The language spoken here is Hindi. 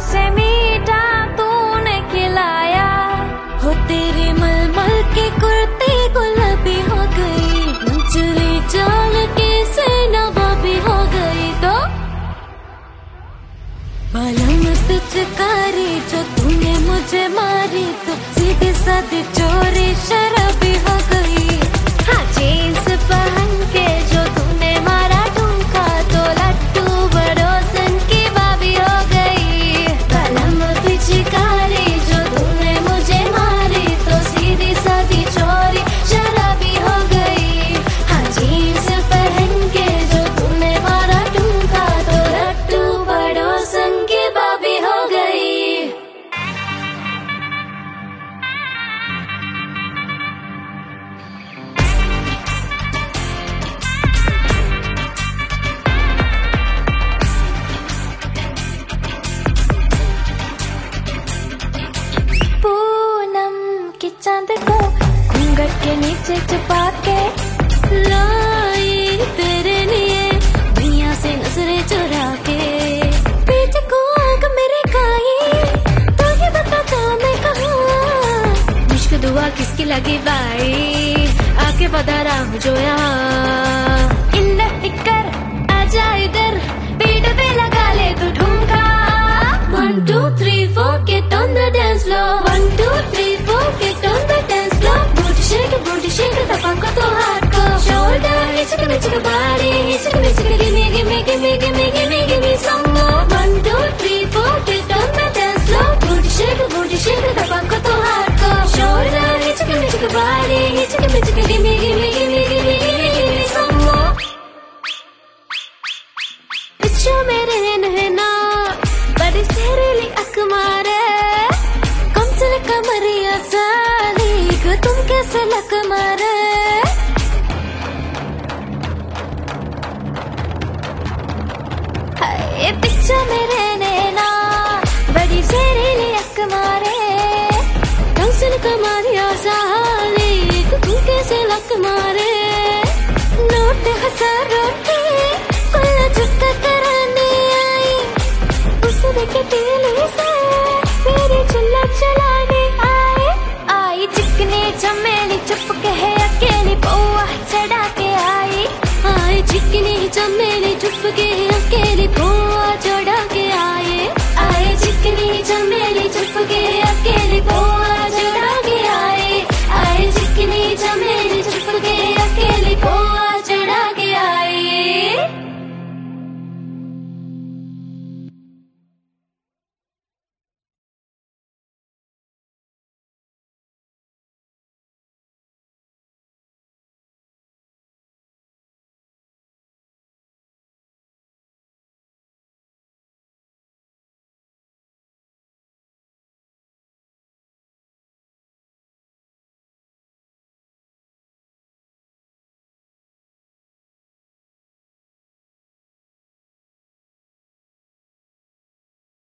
से मीठा तूने खिलाया हो, तेरे मलमल के कुर्ते गुलाबी हो गई, मंचली चाल के से नवाबी हो गई। तो बालम पिचकारी जो तूने मुझे मारी, तो सीधे साधे चोरी शराबी हो गई। हाँ, जीन्स पहन के जो तूने मारा ठुमका, तो लट्टू बड़ोसन की बाबी हो गई। बालम पिचकारी जो तूने मुझे मारी, तो सीधी साधी चोरी शराबी हो गई। हाँ, जीन्स पहन के जो तूने मारा ठुमका, तो लट्टू बड़ोसन की बाबी हो गई। पूनम की चांद को घूंघट के नीचे छुपा के लाई तेरे लिए दुनिया से नजरें चुरा के। पीठ को आग मेरे खाई, तो ये बता था मैं कहाँ, मुश्क दुआ किसकी लगी भाई, आके पधारा हूँ जो यहाँ। इंदर टिक्कर आजा इधर, पीठ पे लगा ले तू ठुमका। 1 2 3 4 get on the dance floor, 1 2 3 4 get on the dance floor। booty shake तपा को तो हाथ को, shoulder हिचक हिचक body, हिचक हिचक gimme gimme gimme gimme।